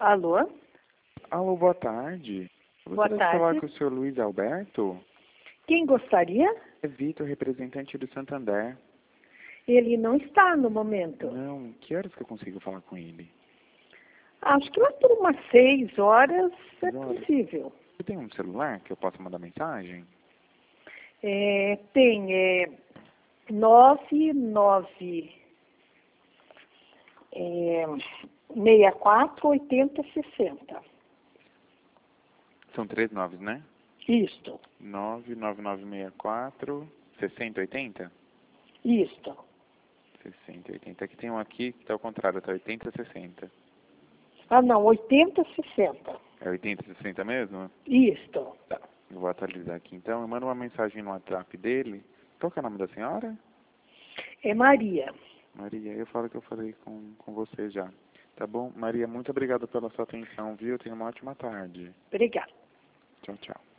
Alô? Alô, boa tarde. Eu Boa gostaria de falar tarde. com o senhor Luiz Alberto. Quem gostaria? É Vitor, representante do Santander. Ele não está no momento. Não, que horas que eu consigo falar com ele? Acho que lá por umas 6 horas é 6 horas? possível. Você tem um celular que eu possa mandar mensagem? Tem 99 64 80 60. São 3 noves, né? Isto, 99964 6080? isto. 6080. Aqui tem um aqui que tá ao contrário, tá 8060. Ah, não, 80 60. É 8060 mesmo? Isto. Tá. Eu vou atualizar aqui então. Eu mando uma mensagem no WhatsApp dele. Qual que é o nome da senhora? É Maria. Maria, eu falo que eu falei com você já. Tá bom? Maria, muito obrigado pela sua atenção, viu? Tenha uma ótima tarde. Obrigada. Tchau, tchau.